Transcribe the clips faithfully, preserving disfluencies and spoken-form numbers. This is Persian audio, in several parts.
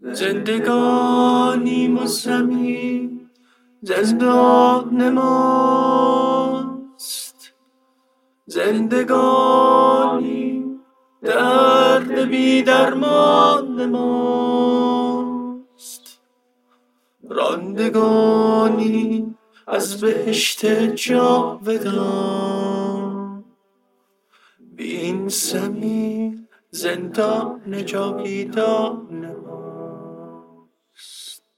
زندگانیم و زمین زندان ماست، زندگانی درد بی درمان ماست، راندگانی از بهشت جاودان، این زمین زندان جاویدان ماست.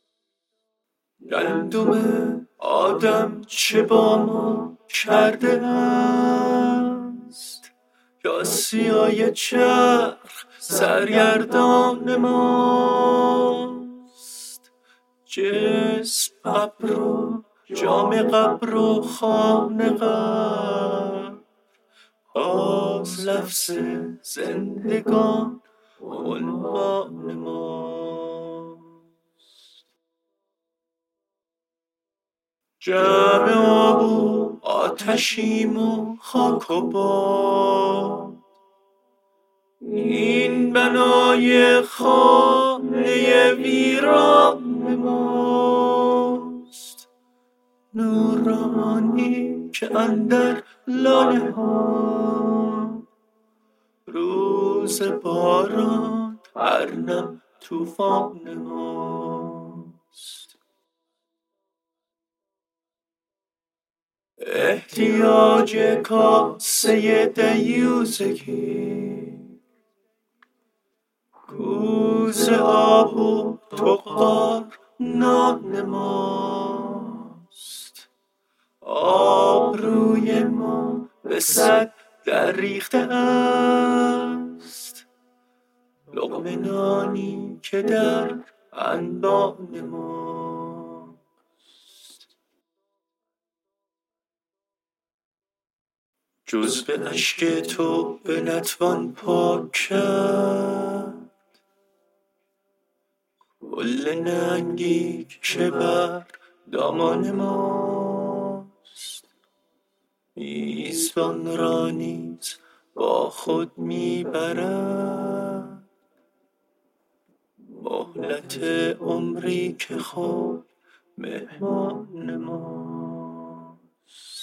گندم آدم چه با ما کرده است، یا سیای چرخ سرگردان ماست. جسم قبر و جام قبر و خانه قبر، باز لفظ زندگان عنوان ماست. جمع آب و آتشیم و خاک و باد، این بنای خانه ویران ماست. نورانی که اندر لاله ها، روز باران هر نم طوفان ماست. احتیاج کاسه دیوزگی، کوزه آب و تقار نان ماست. آبروی ما به صد در ریخته است، لقمه نانی که در انبان ماست. جز به اشک تو به نتوان پاک کرد، کل ننگی که بر دامان ماست. میزبان را نیز با خود میبرد، مهلت عمری که خود مهمان ماست.